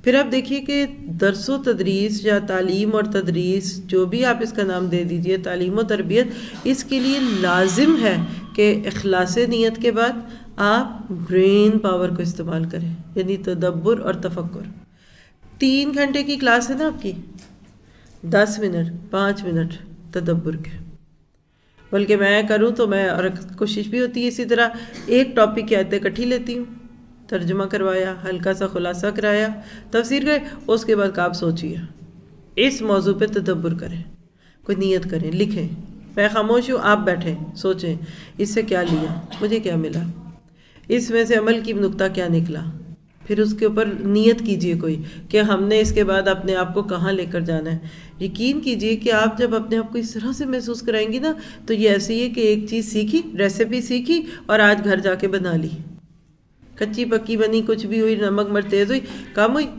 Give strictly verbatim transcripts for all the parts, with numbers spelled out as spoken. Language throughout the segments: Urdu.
پھر آپ دیکھیے کہ درس و تدریس یا تعلیم اور تدریس جو بھی آپ اس کا نام دے دیجئے، تعلیم و تربیت، اس کے لیے لازم ہے کہ اخلاص نیت کے بعد آپ برین پاور کو استعمال کریں، یعنی تدبر اور تفکر۔ تین گھنٹے کی کلاس ہے نا آپ کی، دس منٹ پانچ منٹ تدبر کے، بلکہ میں کروں تو میں، اور کوشش بھی ہوتی ہے اسی طرح، ایک ٹاپک کی آیتیں اکٹھی لیتی ہوں، ترجمہ کروایا، ہلکا سا خلاصہ کرایا، تفسیر کرے، اس کے بعد آپ سوچیے اس موضوع پہ تدبر کریں، کوئی نیت کریں، لکھیں۔ میں خاموش ہوں، آپ بیٹھیں، سوچیں اس سے کیا لیا، مجھے کیا ملا، اس میں سے عمل کی نقطہ کیا نکلا، پھر اس کے اوپر نیت کیجئے کوئی کہ ہم نے اس کے بعد اپنے آپ کو کہاں لے کر جانا ہے۔ یقین کیجئے کہ آپ جب اپنے آپ کو اس طرح سے محسوس کرائیں گی نا، تو یہ ایسے ہی ہے کہ ایک چیز سیکھی، ریسیپی سیکھی اور آج گھر جا کے بنا لی، کچی پکی بنی، کچھ بھی ہوئی، نمک مرچ تیز ہوئی، کم ہوئی۔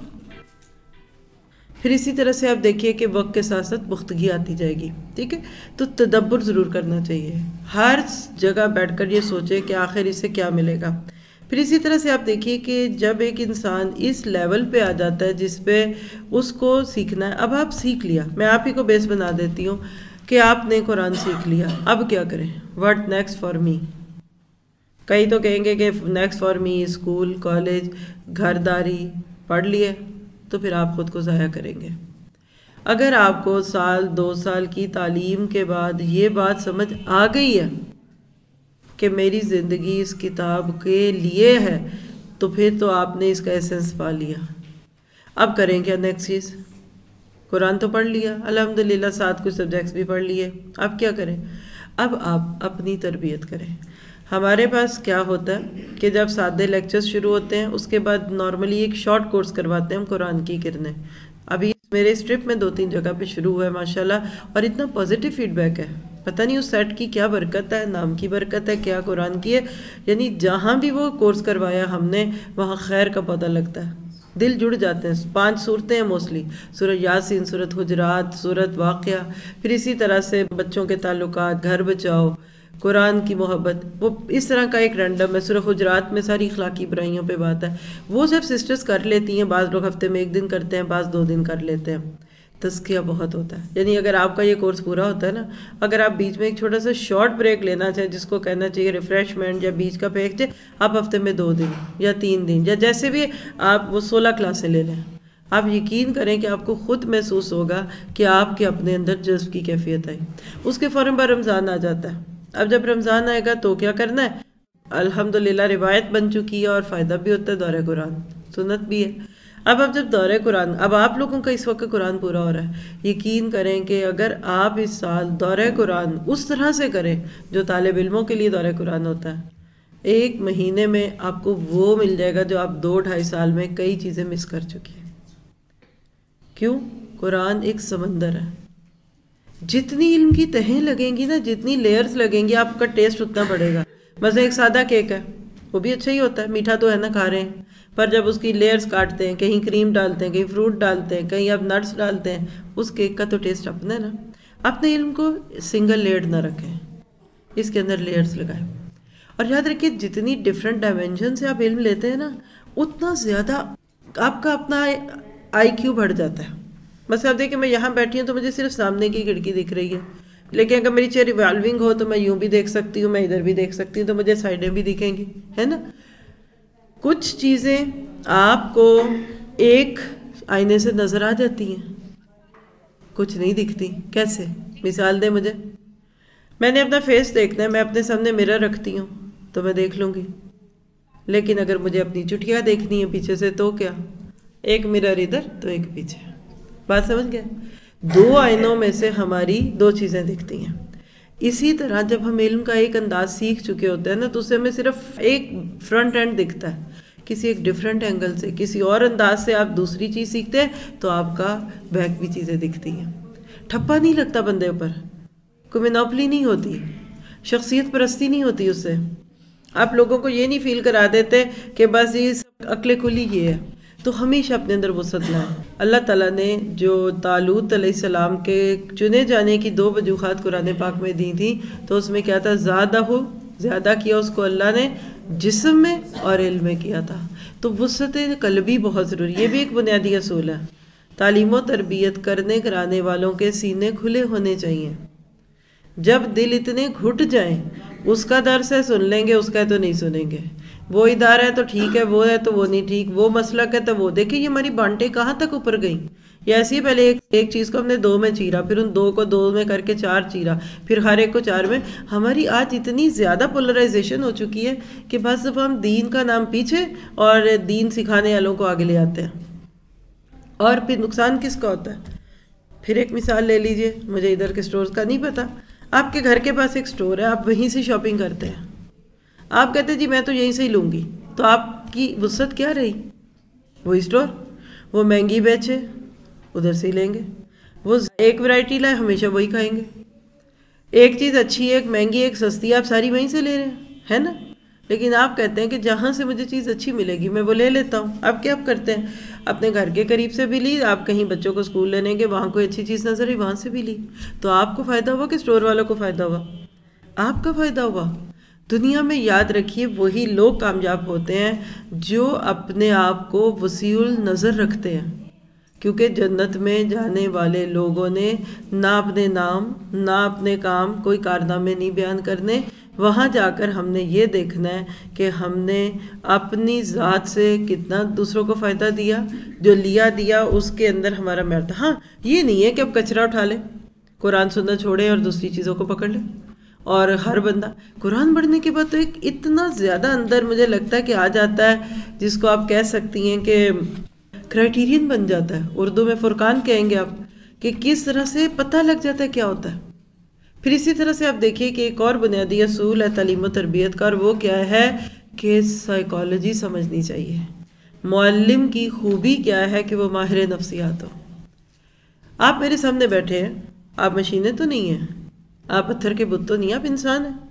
پھر اسی طرح سے آپ دیکھیے کہ وقت کے ساتھ ساتھ پختگی آتی جائے گی، ٹھیک ہے؟ تو تدبر ضرور کرنا چاہیے، ہر جگہ بیٹھ کر یہ سوچے کہ آخر اس سے کیا ملے گا۔ پھر اسی طرح سے آپ دیکھیے کہ جب ایک انسان اس لیول پہ آ جاتا ہے جس پہ اس کو سیکھنا ہے، اب آپ سیکھ لیا، میں آپ ہی کو بیس بنا دیتی ہوں کہ آپ نے قرآن سیکھ لیا، اب کیا کریں؟ What next for me? کئی تو کہیں گے کہ next for me school, college, گھر داری، پڑھ لیے، تو پھر آپ خود کو ضائع کریں گے۔ اگر آپ کو سال دو سال کی تعلیم کے بعد یہ بات سمجھ آ گئی ہے کہ میری زندگی اس کتاب کے لیے ہے، تو پھر تو آپ نے اس کا ایسنس پا لیا۔ اب کریں کیا نیکسٹ چیز؟ قرآن تو پڑھ لیا الحمدللہ، ساتھ کچھ سبجیکٹس بھی پڑھ لیے، اب کیا کریں؟ اب آپ اپنی تربیت کریں۔ ہمارے پاس کیا ہوتا ہے کہ جب سادے لیکچرز شروع ہوتے ہیں، اس کے بعد نارملی ایک شارٹ کورس کرواتے ہیں ہم قرآن کی کرنیں۔ ابھی میرے اس ٹرپ میں دو تین جگہ پہ شروع ہوا ہے ماشاءاللہ، اور اتنا پازیٹیو فیڈ بیک ہے، پتہ نہیں اس سیٹ کی کیا برکت ہے، نام کی برکت ہے، کیا قرآن کی ہے، یعنی جہاں بھی وہ کورس کروایا ہم نے وہاں خیر کا پتہ لگتا ہے، دل جڑ جاتے ہیں۔ پانچ صورتیں ہیں موسٹلی، سورہ یاسین، سورۃ حجرات، سورۃ واقعہ، پھر اسی طرح سے بچوں کے تعلقات، گھر بچاؤ، قرآن کی محبت، وہ اس طرح کا ایک رینڈم ہے۔ سورہ حجرات میں ساری اخلاقی برائیوں پہ بات ہے، وہ جب سسٹرز کر لیتی ہیں، بعض لوگ ہفتے میں ایک دن کرتے ہیں، بعض دو دن کر لیتے ہیں، تزکیہ بہت ہوتا ہے۔ یعنی اگر آپ کا یہ کورس پورا ہوتا ہے نا، اگر آپ بیچ میں ایک چھوٹا سا شارٹ بریک لینا چاہیں، جس کو کہنا چاہیے ریفریشمنٹ یا بیچ کا پیک چاہے، آپ ہفتے میں دو دن یا تین دن یا جیسے بھی آپ وہ سولہ کلاسیں لے لیں، آپ یقین کریں کہ آپ کو خود محسوس ہوگا کہ آپ کے اپنے اندر جذب کی کیفیت آئی۔ اس کے فوراً بعد رمضان آ جاتا ہے۔ اب جب رمضان آئے گا تو کیا کرنا ہے؟ الحمدللہ روایت بن چکی ہے اور فائدہ بھی ہوتا ہے، دورہ قرآن سنت بھی ہے۔ اب اب جب دورہ قرآن، اب آپ لوگوں کا اس وقت قرآن پورا ہو رہا ہے، یقین کریں کہ اگر آپ اس سال دورہ قرآن اس طرح سے کریں جو طالب علموں کے لیے دورہ قرآن ہوتا ہے، ایک مہینے میں آپ کو وہ مل جائے گا جو آپ دو ڈھائی سال میں کئی چیزیں مس کر چکی ہیں۔ کیوں؟ قرآن ایک سمندر ہے، جتنی علم کی تہیں لگیں گی نا، جتنی لیئرز لگیں گی، آپ کا ٹیسٹ اتنا بڑھے گا۔ مثلا ایک سادہ کیک ہے، وہ بھی اچھا ہی ہوتا ہے، میٹھا تو ہے نا، کھا رہے ہیں، پر جب اس کی لیئرز کاٹتے ہیں، کہیں کریم ڈالتے ہیں، کہیں فروٹ ڈالتے ہیں، کہیں آپ نٹس ڈالتے ہیں، اس کیک کا تو ٹیسٹ اپنا ہے نا۔ اپنے علم کو سنگل لیئرڈ نہ رکھیں، اس کے اندر لیئرز لگائیں، اور یاد رکھیں جتنی ڈیفرنٹ ڈائمینشن سے آپ علم لیتے ہیں نا، اتنا زیادہ آپ کا اپنا آئی کیو بڑھ جاتا ہے۔ بس آپ دیکھیں میں یہاں بیٹھی ہوں تو مجھے صرف سامنے کی کھڑکی دکھ رہی ہے، لیکن اگر میری چیئر ریوالونگ ہو تو میں یوں بھی دیکھ سکتی ہوں، میں ادھر بھی دیکھ سکتی ہوں، تو مجھے سائڈیں بھی دکھیں گی، ہے نا۔ کچھ چیزیں آپ کو ایک آئینے سے نظر آ جاتی ہیں، کچھ نہیں دکھتی۔ کیسے؟ مثال دیں مجھے۔ میں نے اپنا فیس دیکھنا ہے، میں اپنے سامنے مرر رکھتی ہوں تو میں دیکھ لوں گی، لیکن اگر مجھے اپنی چٹیاں دیکھنی ہے پیچھے سے تو کیا؟ ایک مرر ادھر تو ایک پیچھے، بات سمجھ گئے؟ دو آئینوں میں سے ہماری دو چیزیں دکھتی ہیں۔ اسی طرح جب ہم علم کا ایک انداز سیکھ چکے ہوتے ہیں نا، تو اسے ہمیں صرف ایک فرنٹ اینڈ دکھتا ہے، کسی ایک ڈیفرنٹ اینگل سے، کسی اور انداز سے آپ دوسری چیز سیکھتے ہیں تو آپ کا بیک بھی چیزیں دکھتی ہیں۔ ٹھپا نہیں لگتا بندے پر، کوئی مینوپلی نہیں ہوتی، شخصیت پرستی نہیں ہوتی اس سے، آپ لوگوں کو یہ نہیں فیل کرا دیتے کہ بس یہ عقل کلی یہ ہے۔ تو ہمیشہ اپنے اندر وسعت لائیں۔ اللہ تعالیٰ نے جو طالوت علیہ السلام کے چنے جانے کی دو وجوہات قرآن پاک میں دی تھی، تو اس میں کیا تھا؟ زادہ زیادہ کیا اس کو اللہ نے جسم میں اور علم میں کیا تھا۔ تو وسعت قلبی بہت ضروری ہے، یہ بھی ایک بنیادی اصول ہے۔ تعلیم و تربیت کرنے کرانے والوں کے سینے کھلے ہونے چاہیے۔ جب دل اتنے گھٹ جائیں، اس کا درس ہے سن لیں گے، اس کا تو نہیں سنیں گے، وہ ادارہ ہے تو ٹھیک ہے، وہ ہے تو وہ نہیں ٹھیک، وہ مسلک ہے تو وہ، دیکھیں یہ ہماری بانٹیں کہاں تک اوپر گئیں۔ یا ایسے ہی پہلے ایک ایک چیز کو ہم نے دو میں چیرا، پھر ان دو کو دو میں کر کے چار چیرا، پھر ہر ایک کو چار میں۔ ہماری آج اتنی زیادہ پولرائزیشن ہو چکی ہے کہ بس اب ہم دین کا نام پیچھے اور دین سکھانے والوں کو آگے لے آتے ہیں، اور پھر نقصان کس کا ہوتا ہے؟ پھر ایک مثال لے لیجئے، مجھے ادھر کے سٹورز کا نہیں پتا، آپ کے گھر کے پاس ایک سٹور ہے، آپ وہیں سے شاپنگ کرتے ہیں، آپ کہتے ہیں جی میں تو یہیں سے ہی لوں گی، تو آپ کی وسعت کیا رہی؟ وہی سٹور، وہ مہنگی بیچے ادھر سے ہی لیں گے، وہ ایک ورائٹی لائے ہمیشہ وہی کھائیں گے، ایک چیز اچھی ہے، ایک مہنگی ایک سستی، آپ ساری وہیں سے لے رہے ہیں، ہے نا؟ لیکن آپ کہتے ہیں کہ جہاں سے مجھے چیز اچھی ملے گی میں وہ لے لیتا ہوں۔ اب کیا آپ کرتے ہیں؟ اپنے گھر کے قریب سے بھی لی، آپ کہیں بچوں کو اسکول لینے گے، وہاں کوئی اچھی چیز نظر آئی وہاں سے بھی لی، تو آپ کو فائدہ ہوا کہ اسٹور والوں کو فائدہ ہوا؟ آپ کا فائدہ ہوا۔ دنیا میں یاد رکھیے وہی لوگ کامیاب ہوتے ہیں جو اپنے آپ کو وسیع النظر رکھتے ہیں، کیونکہ جنت میں جانے والے لوگوں نے نہ اپنے نام نہ اپنے کام کوئی کارنامے نہیں بیان کرنے، وہاں جا کر ہم نے یہ دیکھنا ہے کہ ہم نے اپنی ذات سے کتنا دوسروں کو فائدہ دیا، جو لیا دیا اس کے اندر ہمارا معیار تھا۔ ہاں یہ نہیں ہے کہ اب کچرا اٹھا لیں، قرآن سننا چھوڑیں اور دوسری چیزوں کو پکڑ لیں، اور ہر بندہ قرآن پڑھنے کے بعد تو ایک اتنا زیادہ اندر مجھے لگتا ہے کہ آ جاتا ہے، جس کو آپ کہہ سکتی ہیں کہ کرائٹیرین بن جاتا ہے، اردو میں فرقان کہیں گے آپ، کہ کس طرح سے پتہ لگ جاتا ہے کیا ہوتا ہے۔ پھر اسی طرح سے آپ دیکھیے کہ ایک اور بنیادی اصول ہے تعلیم و تربیت کا، اور وہ کیا ہے کہ سائیکالوجی سمجھنی چاہیے۔ معلم کی خوبی کیا ہے کہ وہ ماہر نفسیات ہو۔ آپ میرے سامنے بیٹھے ہیں، آپ مشینیں تو نہیں ہیں، آپ پتھر کے بت تو نہیں، آپ انسان ہیں۔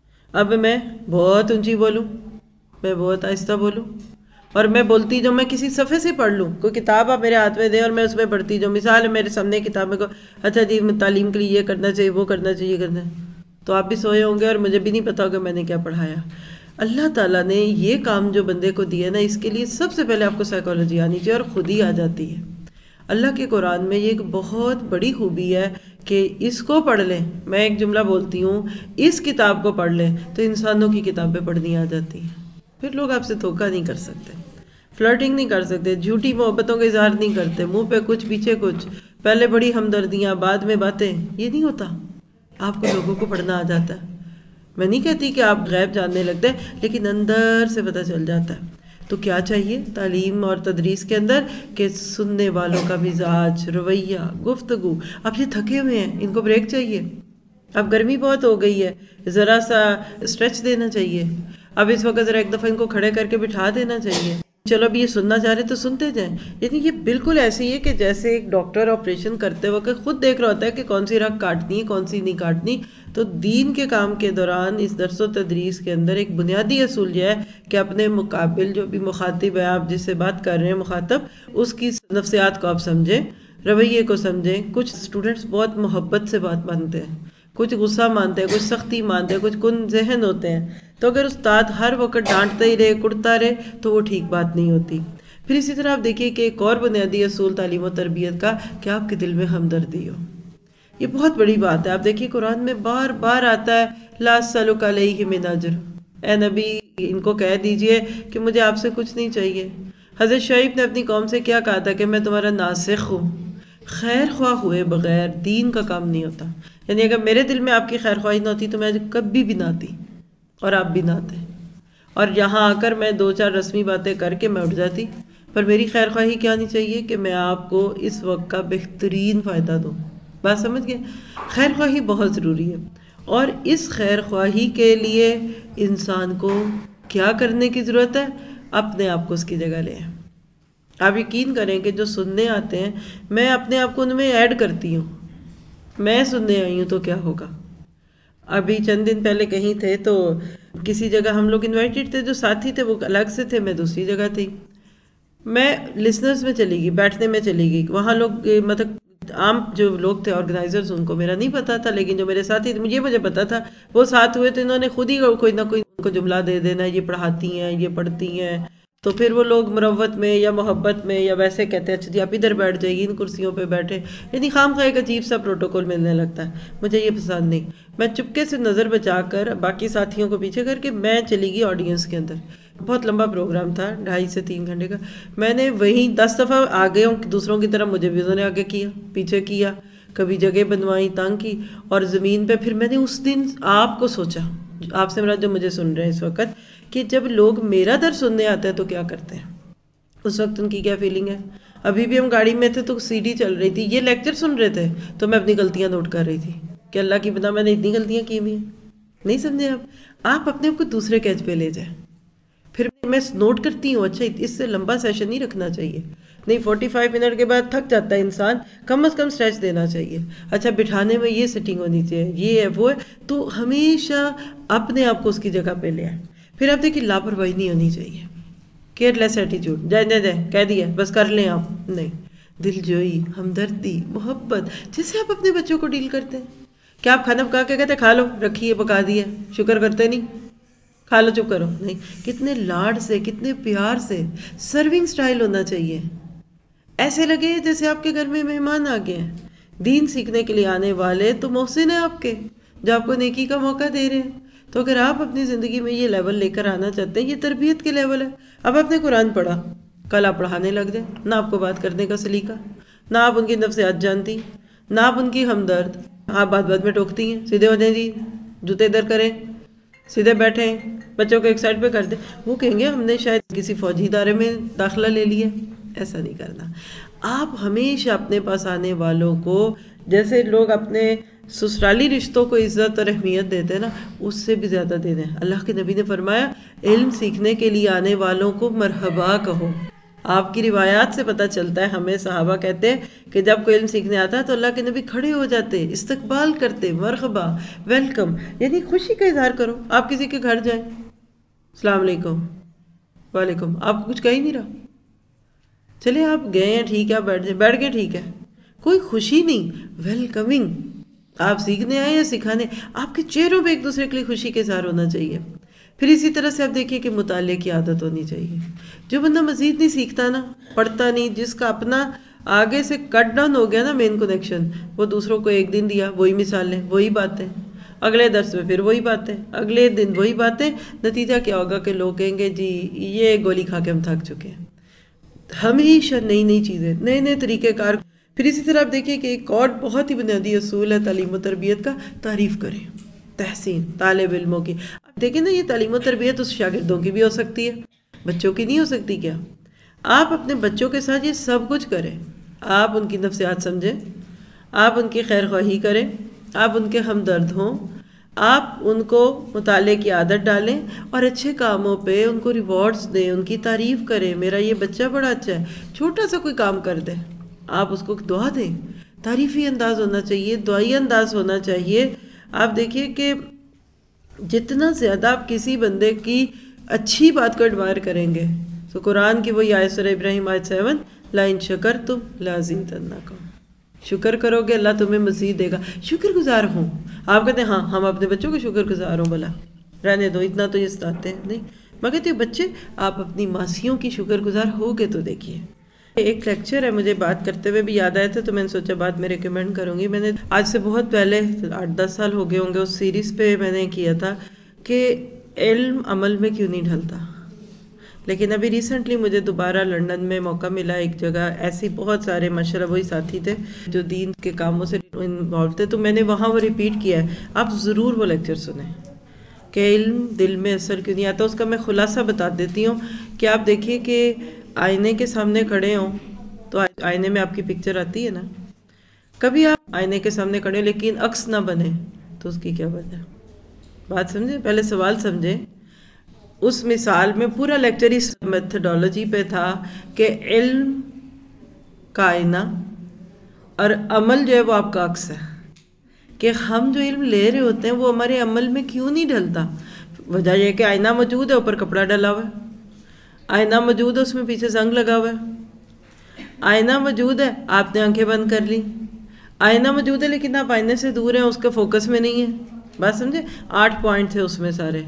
اب میں بہت اونچی بولوں، میں بہت آہستہ بولوں، اور میں بولتی جو میں کسی صفحے سے پڑھ لوں، کوئی کتاب آپ میرے ہاتھ میں دیں اور میں اس میں پڑھتی جو، مثال ہے میرے سامنے کتاب میں کو اچھا جی تعلیم کے لیے یہ کرنا چاہیے وہ کرنا چاہیے کرنا ہے، تو آپ بھی سوئے ہوں گے اور مجھے بھی نہیں پتا ہوگا میں نے کیا پڑھایا۔ اللہ تعالیٰ نے یہ کام جو بندے کو دیا نا، اس کے لیے سب سے پہلے آپ کو سائیکالوجی آنی چاہیے، اور خود ہی آ جاتی ہے۔ اللہ کے قرآن میں یہ ایک بہت بڑی خوبی ہے کہ اس کو پڑھ لیں، میں ایک جملہ بولتی ہوں، اس کتاب کو پڑھ لیں تو انسانوں کی کتابیں پڑھنی آ جاتی ہیں، پھر لوگ آپ سے دھوکہ نہیں کر سکتے، فلرٹنگ نہیں کر سکتے، جھوٹی محبتوں کا اظہار نہیں کرتے، منہ پہ کچھ پیچھے کچھ، پہلے بڑی ہمدردیاں بعد میں باتیں، یہ نہیں ہوتا۔ آپ کو لوگوں کو پڑھنا آ جاتا ہے، میں نہیں کہتی کہ آپ غیب جاننے لگتے ہیں، لیکن اندر سے پتہ چل جاتا ہے۔ تو کیا چاہیے تعلیم اور تدریس کے اندر کہ سننے والوں کا مزاج، رویہ، گفتگو، اب یہ تھکے ہوئے ہیں، ان کو بریک چاہیے، اب گرمی بہت ہو گئی ہے، ذرا سا اسٹریچ دینا چاہیے، اب اس وقت ذرا ایک دفعہ ان کو کھڑے کر کے بٹھا دینا چاہیے، چلو اب یہ سننا چاہ رہے تو سنتے جائیں۔ یعنی یہ بالکل ایسے ہی ہے کہ جیسے ایک ڈاکٹر آپریشن کرتے وقت خود دیکھ رہا ہوتا ہے کہ کون سی رگ کاٹنی ہے کون سی نہیں کاٹنی، تو دین کے کام کے دوران اس درس و تدریس کے اندر ایک بنیادی اصول یہ ہے کہ اپنے مقابل جو بھی مخاطب ہے، آپ جس سے بات کر رہے ہیں مخاطب، اس کی نفسیات کو آپ سمجھیں، رویے کو سمجھیں۔ کچھ اسٹوڈنٹس بہت محبت سے بات مانتے ہیں، کچھ غصہ مانتے ہیں، کچھ سختی مانتے ہیں، کچھ کن ذہن ہوتے ہیں، تو اگر استاد ہر وقت ڈانٹتا ہی رہے کڑتا رہے تو وہ ٹھیک بات نہیں ہوتی۔ پھر اسی طرح آپ دیکھیے کہ ایک اور بنیادی اصول تعلیم و تربیت کا کہ آپ کے دل میں ہمدردی ہو، یہ بہت بڑی بات ہے۔ آپ دیکھیے قرآن میں بار بار آتا ہے لا اسألک علیہ من اجر، اے نبی ان کو کہہ دیجئے کہ مجھے آپ سے کچھ نہیں چاہیے۔ حضرت شعیب نے اپنی قوم سے کیا کہا تھا کہ میں تمہارا ناسخ ہوں، خیر خواہ ہوئے بغیر دین کا کام نہیں ہوتا، یعنی اگر میرے دل میں آپ کی خیر خواہی نہ ہوتی تو میں کبھی بھی نہ آتی اور آپ بھی نہ آتے، اور یہاں آ کر میں دو چار رسمی باتیں کر کے میں اٹھ جاتی، پر میری خیر خواہی کیا نہیں چاہیے کہ میں آپ کو اس وقت کا بہترین فائدہ دوں۔ بات سمجھ گئے؟ خیر خواہی بہت ضروری ہے، اور اس خیر خواہی کے لیے انسان کو کیا کرنے کی ضرورت ہے؟ اپنے آپ کو اس کی جگہ لیں۔ آپ یقین کریں کہ جو سننے آتے ہیں میں اپنے آپ کو ان میں ایڈ کرتی ہوں، میں سننے آئی ہوں تو کیا ہوگا۔ ابھی چند دن پہلے کہیں تھے تو کسی جگہ ہم لوگ انوائٹڈ تھے، جو ساتھی تھے وہ الگ سے تھے، میں دوسری جگہ تھی، میں لسنرز میں چلی گئی، بیٹھنے میں چلی گئی، وہاں لوگ مطلب عام جو لوگ تھے آرگنائزرز ان کو میرا نہیں پتا تھا، لیکن جو میرے ساتھی تھے یہ مجھے پتا تھا، وہ ساتھ ہوئے تو انہوں نے خود ہی کوئی نہ کوئی ان کو جملہ دے دینا، یہ پڑھاتی ہیں، یہ پڑھتی ہیں، تو پھر وہ لوگ مروت میں یا محبت میں یا ویسے کہتے ہیں اچھا جی آپ ادھر بیٹھ جائیے ان کرسیوں پہ بیٹھے، یعنی خام خواہ ایک عجیب سا پروٹوکول ملنے لگتا ہے، مجھے یہ پسند نہیں۔ میں چپکے سے نظر بچا کر باقی ساتھیوں کو پیچھے کر کے میں چلی گئی آڈینس کے اندر، بہت لمبا پروگرام تھا، ڈھائی سے تین گھنٹے کا، میں نے وہیں دس دفعہ آگے ہوں دوسروں کی طرح، مجھے بھی انہوں نے آگے کیا پیچھے کیا، کبھی جگہ بنوائی تنگ کی، اور زمین پہ پھر میں نے اس دن آپ کو سوچا، آپ سے مراد جو مجھے سن رہے ہیں اس وقت، کہ جب لوگ میرا در سننے آتے ہیں تو کیا کرتے ہیں، اس وقت ان کی کیا فیلنگ ہے۔ ابھی بھی ہم گاڑی میں تھے تو سی ڈی چل رہی تھی، یہ لیکچر سن رہے تھے تو میں اپنی غلطیاں نوٹ کر رہی تھی کہ اللہ کی بنا میں نے اتنی غلطیاں کی ہوئی ہیں، نہیں سمجھے آپ آپ اپنے آپ کو دوسرے کیچ پہ لے جائیں۔ پھر میں نوٹ کرتی ہوں اچھا اس سے لمبا سیشن نہیں رکھنا چاہیے، نہیں فورٹی فائیو منٹ کے بعد تھک جاتا ہے انسان، کم از کم اسٹریچ دینا چاہیے، اچھا بٹھانے میں یہ سیٹنگ ہونی چاہیے، یہ ہے وہ ہے، تو ہمیشہ اپنے آپ کو اس کی جگہ پہ لے آئیں۔ پھر آپ دیکھیں لاپرواہی نہیں ہونی چاہیے، کیئر لیس ایٹیٹیوڈ، جائے جائے جائے کہہ دیا بس کر لیں آپ، نہیں، دل جوئی، ہمدردی، محبت، جیسے آپ اپنے بچوں کو ڈیل کرتے ہیں۔ کیا آپ کھانا پکا کے کہتے کھا لو رکھیے پکا دیا، شکر کرتے نہیں، کھا لو چپ کرو، نہیں، کتنے لاڈ سے کتنے پیار سے سرونگ سٹائل ہونا چاہیے، ایسے لگے جیسے آپ کے گھر میں مہمان آ گئے ہیں، دین سیکھنے کے لیے آنے والے تو محسن ہیں آپ کے جو آپ کو نیکی کا موقع دے رہے ہیں۔ تو اگر آپ اپنی زندگی میں یہ لیول لے کر آنا چاہتے ہیں، یہ تربیت کے لیول ہے۔ اب آپ نے قرآن پڑھا، کل آپ پڑھانے لگ جائیں، نہ آپ کو بات کرنے کا سلیقہ، نہ آپ ان کی نفسیات جانتی، نہ آپ ان کی ہمدرد، آپ بات بات میں ٹوکتی ہیں، سیدھے ہو جائیں جی جوتے ادھر کریں، سیدھے بیٹھیں، بچوں کو ایک سائڈ پہ کر دیں، وہ کہیں گے ہم نے شاید کسی فوجی ادارے میں داخلہ لے لیا۔ ایسا نہیں کرنا۔ آپ ہمیشہ اپنے پاس آنے والوں کو جیسے لوگ اپنے سسرالی رشتوں کو عزت اور اہمیت دیتے ہیں نا، اس سے بھی زیادہ دے دیں۔ اللہ کے نبی نے فرمایا علم سیکھنے کے لیے آنے والوں کو مرحبا کہو۔ آپ کی روایات سے پتہ چلتا ہے، ہمیں صحابہ کہتے ہیں کہ جب کوئی علم سیکھنے آتا ہے تو اللہ کے نبی کھڑے ہو جاتے، استقبال کرتے، مرحبا، ویلکم، یعنی خوشی کا اظہار کرو۔ آپ کسی کے گھر جائیں، السلام علیکم، وعلیکم، آپ کو کچھ کہہ ہی نہیں رہا، چلے آپ گئے ہیں ٹھیک ہے، آپ بیٹھ جائیں، بیٹھ گئے ٹھیک ہے، کوئی خوشی نہیں، ویلکمنگ۔ آپ سیکھنے آئے یا سکھانے، آپ کے چہروں پہ ایک دوسرے کے لیے خوشی کا اظہار ہونا چاہیے۔ پھر اسی طرح سے آپ دیکھیے کہ مطالعے کی عادت ہونی چاہیے۔ جو بندہ مزید نہیں سیکھتا نا، پڑھتا نہیں، جس کا اپنا آگے سے کٹ ڈاؤن ہو گیا نا مین کنیکشن، وہ دوسروں کو ایک دن دیا وہی مثالیں، وہی باتیں، اگلے درس میں پھر وہی باتیں، اگلے دن وہی باتیں، نتیجہ کیا ہوگا کہ لوگ کہیں گے جی یہ گولی کھا کے ہم تھک چکے ہیں۔ ہمیشہ نئی نئی چیزیں، نئے نئے طریقہ کار۔ پھر اسی طرح آپ دیکھیے کہ ایک اور بہت ہی بنیادی اصول ہے تعلیم و تربیت کا، تعریف کریں، تحسین طالب علموں کی۔ اب دیکھیں نا، یہ تعلیم و تربیت اس شاگردوں کی بھی ہو سکتی ہے، بچوں کی نہیں ہو سکتی کیا؟ آپ اپنے بچوں کے ساتھ یہ سب کچھ کریں، آپ ان کی نفسیات سمجھیں، آپ ان کی خیر خواہی کریں، آپ ان کے ہمدرد ہوں، آپ ان کو مطالعے کی عادت ڈالیں اور اچھے کاموں پہ ان کو ریوارڈز دیں، ان کی تعریف کریں، میرا یہ بچہ بڑا اچھا ہے، چھوٹا سا کوئی کام کر دیں آپ اس کو دعا دیں، تعریفی انداز ہونا چاہیے، دعائی انداز ہونا چاہیے۔ آپ دیکھیے کہ جتنا زیادہ آپ کسی بندے کی اچھی بات کو ایڈمائر کریں گے، تو قرآن کی وہی آیت سورہ ابراہیم آیت سیون، لَإِن شَكَرْتُمْ لَأَزِيدَنَّكُمْ، شکر کرو گے اللہ تمہیں مزید دے گا۔ شکر گزار ہوں، آپ کہتے ہیں ہاں ہم اپنے بچوں کے شکر گزار ہوں، بھلا رہنے دو اتنا تو یہ ستاتے ہیں، نہیں، میں کہتی ہوں بچے آپ اپنی ماسیوں کی شکر گزار ہوگے تو دیکھیے۔ ایک لیکچر ہے، مجھے بات کرتے ہوئے بھی یاد آیا تھا تو میں نے سوچا بات میں ریکمینڈ کروں گی۔ میں نے آج سے بہت پہلے آٹھ دس سال ہو گئے ہوں گے، اس سیریز پہ میں نے کیا تھا کہ علم عمل میں کیوں نہیں ڈھلتا، لیکن ابھی ریسنٹلی مجھے دوبارہ لندن میں موقع ملا، ایک جگہ ایسی بہت سارے ماشاءاللہ وہی ساتھی تھے جو دین کے کاموں سے انوالو تھے، تو میں نے وہاں وہ ریپیٹ کیا ہے، آپ ضرور وہ لیکچر سنیں کہ علم دل میں اثر کیوں نہیں آتا۔ اس کا میں خلاصہ بتا دیتی ہوں کہ آپ دیکھیے کہ آئینے کے سامنے کھڑے ہوں تو آئینے میں آپ کی پکچر آتی ہے نا، کبھی آپ آئینے کے سامنے کھڑے ہوں لیکن عکس نہ بنے تو اس کی کیا وجہ؟ بات سمجھیں، پہلے سوال سمجھیں۔ اس مثال میں پورا لیکچر اس میتھڈالوجی پہ تھا کہ علم کا آئینہ اور عمل جو ہے وہ آپ کا عکس ہے، کہ ہم جو علم لے رہے ہوتے ہیں وہ ہمارے عمل میں کیوں نہیں ڈھلتا۔ وجہ یہ کہ آئینہ موجود ہے، اوپر کپڑا ڈلا ہوا ہے، آئینہ موجود ہے، اس میں پیچھے زنگ لگا ہوا ہے، آئینہ موجود ہے، آپ نے آنکھیں بند کر لی، آئینہ موجود ہے لیکن آپ آئینے سے دور ہیں، اس کے فوکس میں نہیں ہے، بات سمجھے؟ آٹھ پوائنٹ تھے اس میں سارے.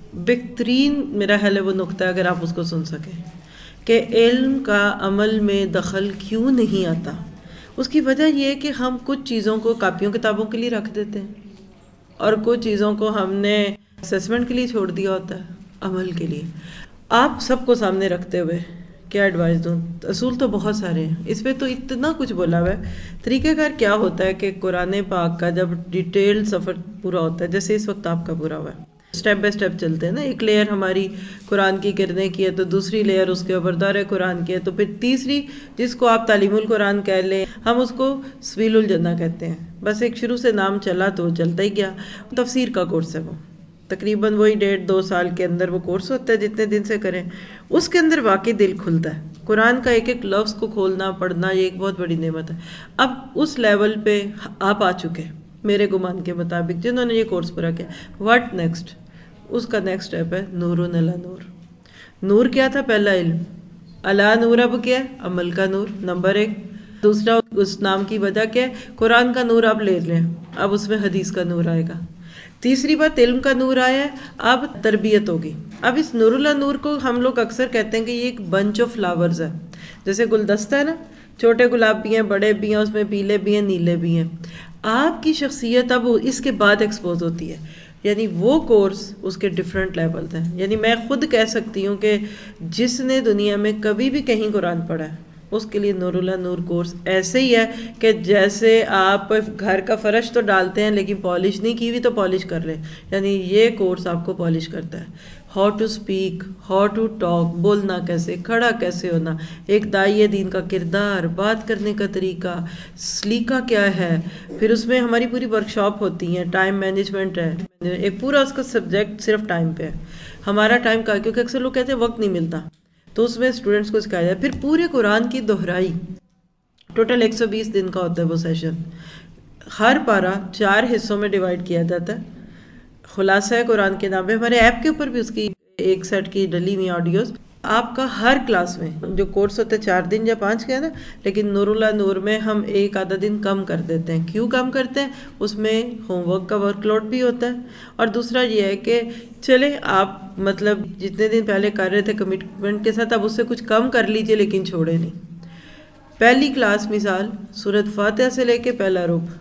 بہترین میرا خیال ہے وہ نقطہ اگر آپ اس کو سن سکیں کہ علم کا عمل میں دخل کیوں نہیں آتا. اس کی وجہ یہ ہے کہ ہم کچھ چیزوں کو کاپیوں کتابوں کے لیے رکھ دیتے ہیں اور کچھ چیزوں کو ہم نے اسیسمنٹ کے لیے چھوڑ دیا ہوتا ہے، عمل کے لیے. آپ سب کو سامنے رکھتے ہوئے کیا ایڈوائز دوں؟ اصول تو بہت سارے ہیں، اس پہ تو اتنا کچھ بولا ہوا ہے. طریقہ کار کیا ہوتا ہے کہ قرآن پاک کا جب ڈیٹیل سفر پورا ہوتا ہے، جیسے اس وقت آپ کا پورا ہوا ہے، سٹیپ بائی سٹیپ چلتے ہیں نا. ایک لیئر ہماری قرآن کی کرنے کی ہے تو دوسری لیئر اس کے اوپر دور قرآن کی ہے، تو پھر تیسری جس کو آپ تعلیم القرآن کہہ لیں، ہم اس کو سبیل الجنہ کہتے ہیں. بس ایک شروع سے نام چلا تو چلتا ہی گیا. تفسیر کا کورس ہے وہ، تقریباً وہی ڈیڑھ دو سال کے اندر وہ کورس ہوتا ہے جتنے دن سے کریں. اس کے اندر واقعی دل کھلتا ہے، قرآن کا ایک ایک لفظ کو کھولنا پڑھنا یہ ایک بہت بڑی نعمت ہے. اب اس لیول پہ آپ آ چکے میرے گمان کے مطابق جنہوں نے یہ کورس پورا کیا. What next? اس کا نیکسٹ اسٹیپ ہے نور علی نور. نور کیا تھا؟ پہلا علم. اللہ نور اب کیا ہے؟ عمل کا نور، نمبر ایک. دوسرا اس نام کی وجہ کیا ہے؟ قرآن کا نور آپ لے لیں، اب اس میں حدیث کا نور آئے گا. تیسری بات علم کا نور آیا ہے، اب تربیت ہوگی. اب اس نور اللہ نور کو ہم لوگ اکثر کہتے ہیں کہ یہ ایک بنچ آف فلاورز ہے، جیسے گلدستہ ہے نا، چھوٹے گلاب بھی ہیں، بڑے بھی ہیں، اس میں پیلے بھی ہیں، نیلے بھی ہیں. آپ کی شخصیت اب اس کے بعد ایکسپوز ہوتی ہے. یعنی وہ کورس اس کے ڈیفرنٹ لیولز ہیں. یعنی میں خود کہہ سکتی ہوں کہ جس نے دنیا میں کبھی بھی کہیں قرآن پڑھا ہے اس کے لیے نور اللہ نور کورس ایسے ہی ہے کہ جیسے آپ گھر کا فرش تو ڈالتے ہیں لیکن پالش نہیں کی ہوئی تو پالش کر لیں. یعنی یہ کورس آپ کو پالش کرتا ہے. How to speak, how to talk, بولنا کیسے، کھڑا کیسے ہونا، ایک داعیہ دین کا کردار، بات کرنے کا طریقہ، سلیقہ کیا ہے. پھر اس میں ہماری پوری ورکشاپ ہوتی ہیں، ٹائم مینجمنٹ ہے، ایک پورا اس کا سبجیکٹ صرف ٹائم پہ ہے. ہمارا ٹائم کا، کیونکہ اکثر لوگ کہتے ہیں وقت نہیں ملتا، تو اس میں اسٹوڈنٹس کو سکھایا جائے. پھر پورے قرآن کی دہرائی، ٹوٹل ایک سو بیس دن کا ہوتا ہے وہ سیشن. ہر پارہ چار حصوں میں ڈیوائڈ کیا جاتا ہے. خلاصہ ہے قرآن کے نام ہے. ہمارے ایپ کے اوپر بھی اس کی ایک سیٹ کی ڈلی ہوئی آڈیوز. آپ کا ہر کلاس میں جو کورس ہوتا ہے چار دن یا پانچ کا ہے نا، لیکن نور اللہ نور میں ہم ایک آدھا دن کم کر دیتے ہیں. کیوں کم کرتے ہیں؟ اس میں ہوم ورک کا ورک لوڈ بھی ہوتا ہے، اور دوسرا یہ ہے کہ چلے آپ مطلب جتنے دن پہلے کر رہے تھے کمٹمنٹ کے ساتھ، اب اس سے کچھ کم کر لیجئے لیکن چھوڑے نہیں. پہلی کلاس مثال سورۃ فاتحہ سے لے کے پہلا رکوع،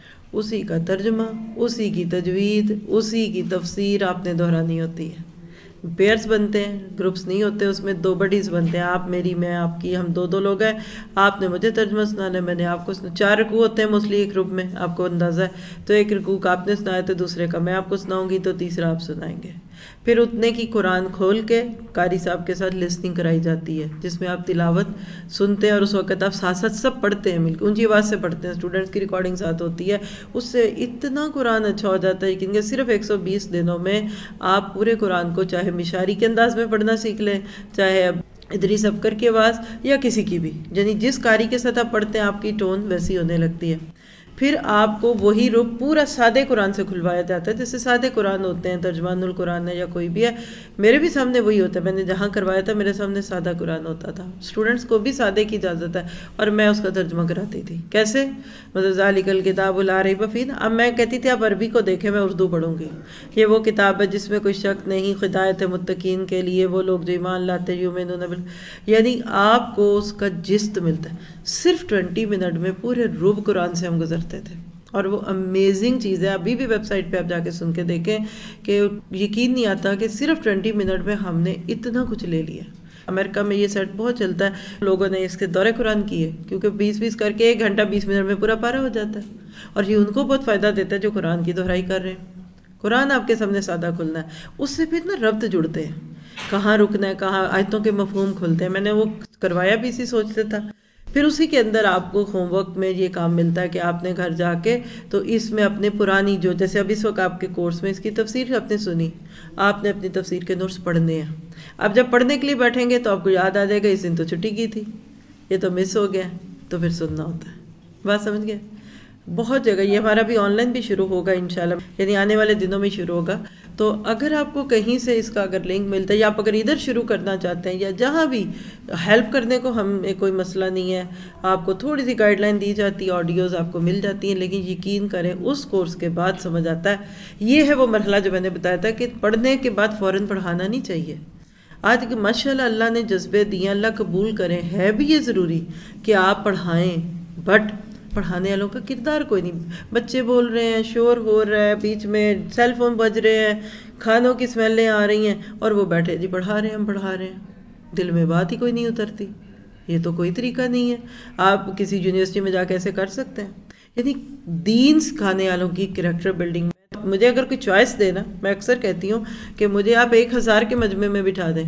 اسی کا ترجمہ، اسی کی تجوید، اسی کی تفسیر آپ نے دہرانی ہوتی ہے. پیئرز بنتے ہیں، گروپس نہیں ہوتے، اس میں دو بڈیز بنتے ہیں، آپ میری، میں آپ کی، ہم دو دو لوگ ہیں. آپ نے مجھے ترجمہ سنانا ہے، میں نے آپ کو سنا. چار رکوع ہوتے ہیں موسٹلی ایک گروپ میں، آپ کو اندازہ ہے. تو ایک رکوع کا آپ نے سنایا تو دوسرے کا میں آپ کو سناؤں گی تو تیسرا آپ سنائیں گے. پھر اتنے کی قرآن کھول کے قاری صاحب کے ساتھ لسننگ کرائی جاتی ہے، جس میں آپ تلاوت سنتے ہیں اور اس وقت آپ ساتھ ساتھ سب پڑھتے ہیں، مل کے اونچی آواز سے پڑھتے ہیں. اسٹوڈنٹس کی ریکارڈنگ ساتھ ہوتی ہے. اس سے اتنا قرآن اچھا ہو جاتا ہے کہ صرف ایک سو بیس دنوں میں آپ پورے قرآن کو چاہے مشاری کے انداز میں پڑھنا سیکھ لیں، چاہے ادریس ابکر کی آواز یا کسی کی بھی، یعنی جس قاری کے ساتھ آپ پڑھتے ہیں آپ کی ٹون ویسی ہونے لگتی ہے. پھر آپ کو وہی رخ پورا سادے قرآن سے کھلوایا جاتا ہے، جیسے سادے قرآن ہوتے ہیں، ترجمان القرآن ہے یا کوئی بھی ہے. میرے بھی سامنے وہی ہوتا ہے، میں نے جہاں کروایا تھا میرے سامنے سادہ قرآن ہوتا تھا. اسٹوڈنٹس کو بھی سادے کی اجازت ہے اور میں اس کا ترجمہ کراتی تھی. کیسے؟ مطلب ذالک الکتاب لا ریب فیہ. اب میں کہتی تھی آپ عربی کو دیکھیں، میں اردو پڑھوں گی. یہ وہ کتاب ہے جس میں کوئی شک نہیں، ہدایت متقین کے لیے، وہ لوگ جو ایمان لاتے یؤمنون بال، یعنی آپ کو اس کا جست ملتا ہے. صرف ٹوینٹی منٹ میں پورے ربع قرآن سے ہم گزرتے تھے، اور وہ امیزنگ چیز ہے. ابھی بھی ویب سائٹ پہ آپ جا کے سن کے دیکھیں کہ یقین نہیں آتا کہ صرف ٹوینٹی منٹ میں ہم نے اتنا کچھ لے لیا. امریکہ میں یہ سیٹ بہت چلتا ہے، لوگوں نے اس کے دورے قرآن کیے، کیونکہ بیس بیس کر کے ایک گھنٹہ بیس منٹ میں پورا پارا ہو جاتا ہے. اور یہ ان کو بہت فائدہ دیتا ہے جو قرآن کی دہرائی کر رہے ہیں. قرآن آپ کے سامنے سادہ کھلنا ہے، اس سے پھر نا ربط جڑتے ہیں، کہاں رکنا ہے، کہاں آیتوں کے مفہوم کھلتے ہیں. میں نے وہ کروایا بھی اسی سوچتے تھا. پھر اسی کے اندر آپ کو ہوم ورک میں یہ کام ملتا ہے کہ آپ نے گھر جا کے تو اس میں اپنے پرانی جو، جیسے اب اس وقت آپ کے کورس میں اس کی تفسیر آپ نے سنی، آپ نے اپنی تفسیر کے نوٹس پڑھنے ہیں. اب جب پڑھنے کے لیے بیٹھیں گے تو آپ کو یاد آ جائے گا اس دن تو چھٹی کی تھی، یہ تو مس ہو گیا، تو پھر سننا ہوتا ہے. بات سمجھ گئے؟ بہت جگہ یہ ہمارا بھی آن لائن بھی شروع ہوگا انشاءاللہ، یعنی آنے والے دنوں میں شروع ہوگا. تو اگر آپ کو کہیں سے اس کا اگر لنک ملتا ہے یا آپ اگر ادھر شروع کرنا چاہتے ہیں یا جہاں بھی ہیلپ کرنے کو ہمیں کوئی مسئلہ نہیں ہے، آپ کو تھوڑی سی گائیڈ لائن دی جاتی ہے، آڈیوز آپ کو مل جاتی ہیں، لیکن یقین کریں اس کورس کے بعد سمجھ آتا ہے۔ یہ ہے وہ مرحلہ جو میں نے بتایا تھا کہ پڑھنے کے بعد فوراً پڑھانا نہیں چاہیے۔ آج کہ ماشاءاللہ اللہ نے جذبے دیے، اللہ قبول کریں، ہے بھی یہ ضروری کہ آپ پڑھائیں، بٹ پڑھانے والوں کا کردار کوئی نہیں۔ بچے بول رہے ہیں، شور ہو رہا ہے، بیچ میں سیل فون بج رہے ہیں، کھانوں کی سمیلیں آ رہی ہیں، اور وہ بیٹھے جی پڑھا رہے ہیں ہم پڑھا رہے ہیں، دل میں بات ہی کوئی نہیں اترتی۔ یہ تو کوئی طریقہ نہیں ہے۔ آپ کسی یونیورسٹی میں جا کے ایسے کر سکتے ہیں؟ یعنی دین سکھانے والوں کی کریکٹر بلڈنگ میں مجھے اگر کوئی چوائس دے نا، میں اکثر کہتی ہوں کہ مجھے آپ ایک ہزار کے مجمع میں بٹھا دیں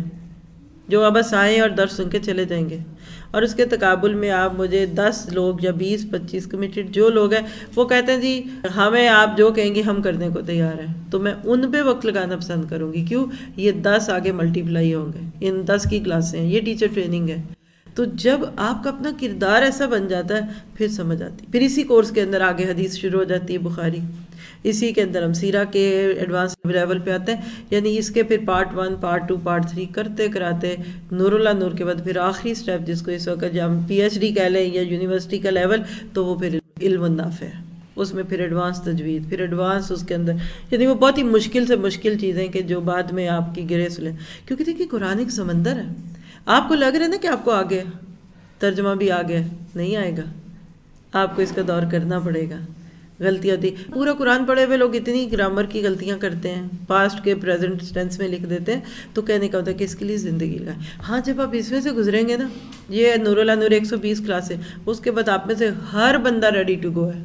جو اب بس آئیں اور درس سن کے چلے جائیں گے، اور اس کے تقابل میں آپ مجھے دس لوگ یا بیس پچیس کمیٹڈ جو لوگ ہیں وہ کہتے ہیں جی ہمیں آپ جو کہیں گے ہم کرنے کو تیار ہیں، تو میں ان پہ وقت لگانا پسند کروں گی۔ کیوں؟ یہ دس آگے ملٹی پلائی ہوں گے، ان دس کی کلاسیں ہیں، یہ ٹیچر ٹریننگ ہے۔ تو جب آپ کا اپنا کردار ایسا بن جاتا ہے پھر سمجھ آتی، پھر اسی کورس کے اندر آگے حدیث شروع ہو جاتی ہے، بخاری، اسی کے اندر ہم سیرہ کے ایڈوانس لیول پہ آتے ہیں، یعنی اس کے پھر part one part two part three کرتے کراتے نور اللہ نور کے بعد پھر آخری سٹیپ جس کو اس وقت ہم پی ایچ ڈی کہہ لیں یا یونیورسٹی کا لیول، تو وہ پھر علم النافع ہے، اس میں پھر ایڈوانس تجوید، پھر ایڈوانس اس کے اندر، یعنی وہ بہت ہی مشکل سے مشکل چیزیں کہ جو بعد میں آپ کی گریس لیں، کیونکہ دیکھیے قرآن ایک سمندر ہے۔ آپ کو لگ رہا ہے نا کہ آپ کو آگے ترجمہ بھی آ گیا، نہیں آئے گا، آپ کو اس کا دور کرنا پڑے گا۔ غلطی ہوتی، پورا قرآن پڑھے ہوئے لوگ اتنی گرامر کی غلطیاں کرتے ہیں، پاسٹ کے پریزنٹ ٹینس میں لکھ دیتے ہیں، تو کہنے کا ہوتا ہے کہ اس کے لیے زندگی لگائیں۔ ہاں جب آپ اس میں سے گزریں گے نا، یہ نور اللہ نور ایک سو بیس کلاسیں، اس کے بعد آپ میں سے ہر بندہ ریڈی ٹو گو ہے۔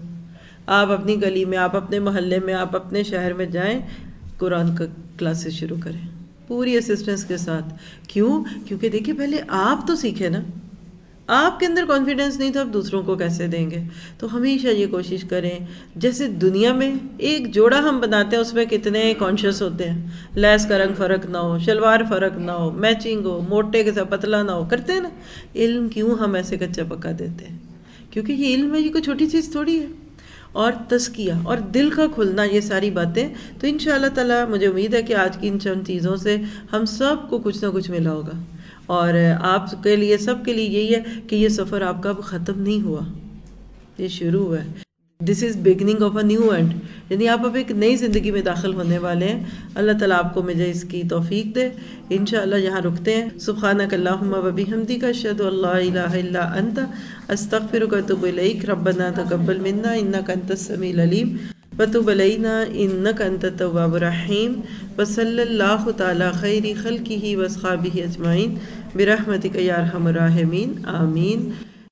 آپ اپنی گلی میں، آپ اپنے محلے میں، آپ اپنے شہر میں جائیں، قرآن کا کلاسز شروع کریں پوری اسسٹنس کے ساتھ۔ کیوں؟ کیونکہ دیکھیں پہلے آپ تو سیکھیں نا، آپ کے اندر کانفیڈنس نہیں تو آپ دوسروں کو کیسے دیں گے؟ تو ہمیشہ یہ کوشش کریں، جیسے دنیا میں ایک جوڑا ہم بناتے ہیں اس میں کتنے کانشیس ہوتے ہیں، لیس کا رنگ فرق نہ ہو، شلوار فرق نہ ہو، میچنگ ہو، موٹے کے ساتھ پتلا نہ ہو، کرتے ہیں نا۔ علم کیوں ہم ایسے کچا پکا دیتے ہیں؟ کیونکہ یہ علم ہے، یہ کوئی چھوٹی چیز تھوڑی ہے۔ اور تزکیہ اور دل کا کھلنا، یہ ساری باتیں تو انشاءاللہ تعالی مجھے امید ہے کہ آج کی ان چند چیزوں سے ہم سب کو کچھ نہ کچھ ملا ہوگا، اور آپ کے لیے سب کے لیے یہی ہے کہ یہ سفر آپ کا اب ختم نہیں ہوا، یہ شروع ہوا ہے۔ This is beginning of a new end, یعنی آپ اب ایک نئی زندگی میں داخل ہونے والے ہیں۔ اللہ تعالیٰ آپ کو مجھے اس کی توفیق دے۔ انشاءاللہ یہاں رکتے ہیں۔ سبحانک اللہم و بحمدک، اشہد ان لا الہ الا انت، استغفرک و اتوب الیک۔ ربنا تقبل منا انک انت السمیع العلیم وتب علینا انک انت التواب الرحیم، وصلی اللہ تعالی خیر خلقہ واصحابہ اجمعین برحمتک یا ارحم الراحمین، آمین۔